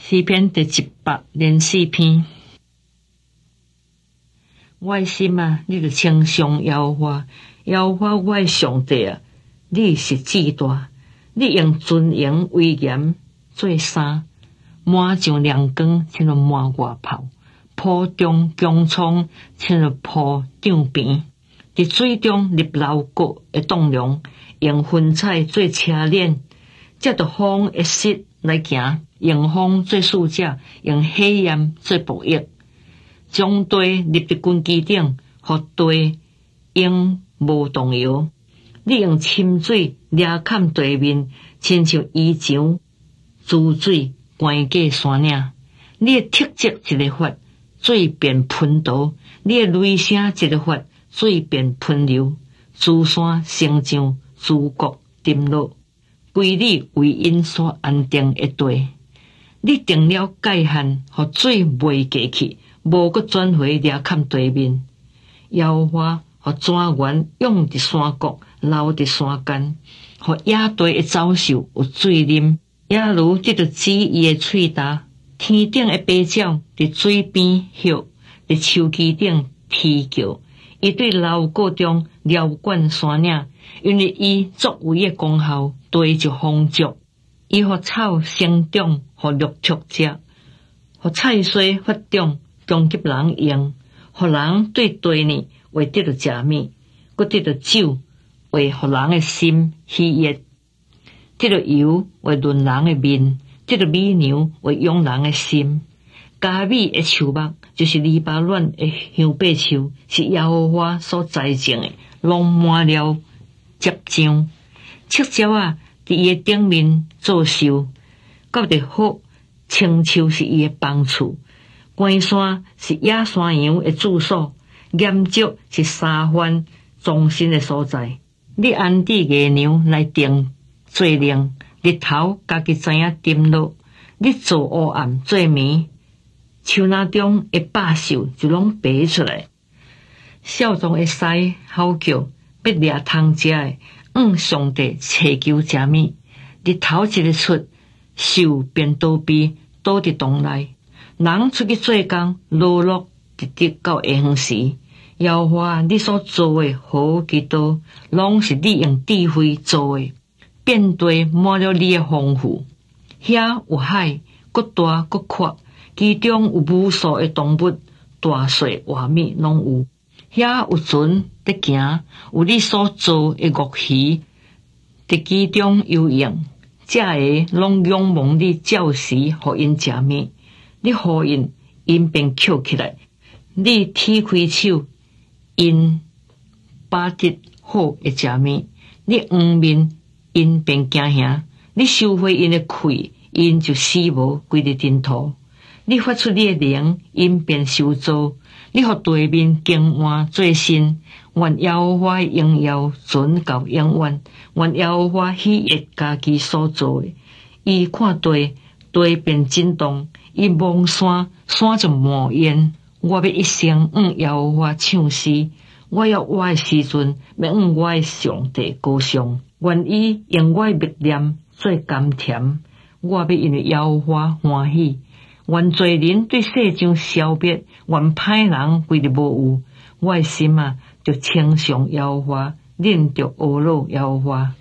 诗篇第104篇。我的心啊，你着称颂耶和华，耶和华我的上帝啊，你是至大，你用尊荣威严做衫，满上亮光，亲像满外袍，铺中穹苍，亲像铺帐边，伫水中立楼阁的栋梁，用云彩做车链，接着风的势来行，用风做使者，用火焰做仆役，将地立伫根基顶，互地永无动摇。你用深水掠砍地面，亲像衣裳珠水灌过山岭。你的特质一个发，水便喷倒；你的雷声一个发，水便喷流。珠山成像珠谷沉落，归你为因所安定的地。你定了界限，互水袂过去，无搁转回掠砍地面。耶和华互泉源涌伫山谷，流伫山间，互野地的走兽有水啉。野驴得着止伊的喙焦，天顶的白鸟伫水边歇，伫树枝顶啼叫。伊对楼阁中撩管山岭，因为伊作为的功效，地就丰足。伊互草生长，互绿竹食，互菜蔬发长，供给人用。互人对地呢，会得到食物，搁得到酒，为互人的心喜悦；得到油，为润人的面；得到美牛，为养人的心。加美的树木，就是黎巴嫩的香柏树，是耶和华所栽种的，拢满了接浆。赤鸟啊，伫伊的顶面做寿，到伫好青树是伊的房厝。关山是野山羊的住所，岩石是沙番终身的所在。你安置月亮来定做令，日头家己知影沉落。你做黑暗做暝，树林中的百兽就拢爬出来。少壮的狮吼叫，要掠通食的，上帝祈求食物。日头一日出，兽便倒闭，倒伫洞内。人出去做工，落落直直到下晡时。耶和华，你所做的好几多，拢是你用智慧做的，遍地满了你的丰富。遐有海，搁大搁阔，其中有无数的动物，大细活物拢有。遐有船在行，有你所做的乐鱼伫其中游泳。这个拢仰望你照时，互因食物。你呼应，因便捡起来；你踢开手，因把得好的食物。你黄面，因便惊吓；你收回因的气，因就死无归伫尘土。你发出你的灵，因便受造；你互地面更换做新。愿耶和华荣耀存到永远，愿耶和华喜悦家己所做的。伊看地，地便震动。伊望山，山就冒烟。我要一生耶和华唱诗，我要我的时阵，要我的上帝歌颂。愿伊用我的默念做甘甜，我要因为耶和华欢喜。愿罪人对世上消灭，愿歹人归入无有。我的心啊，就称颂耶和华，恁着阿罗耶和华。